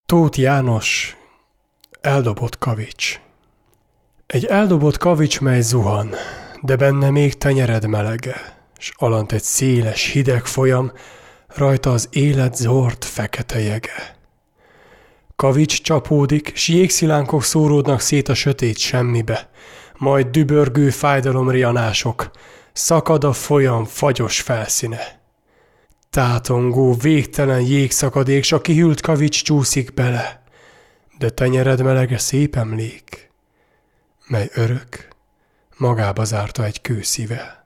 Tóth János, eldobott kavics. Egy eldobott kavics, mely zuhan, de benne még tenyered melege, s alant egy széles, hideg folyam, rajta az élet zord fekete jege. Kavics csapódik, s jégszilánkok szóródnak szét a sötét semmibe, majd dübörgő fájdalomrianások, szakad a folyam fagyos felszíne. Tátongó, végtelen jégszakadék, s a kihűlt kavics csúszik bele, de tenyered melege szép emlék, mely örök, magába zárta egy kőszíve.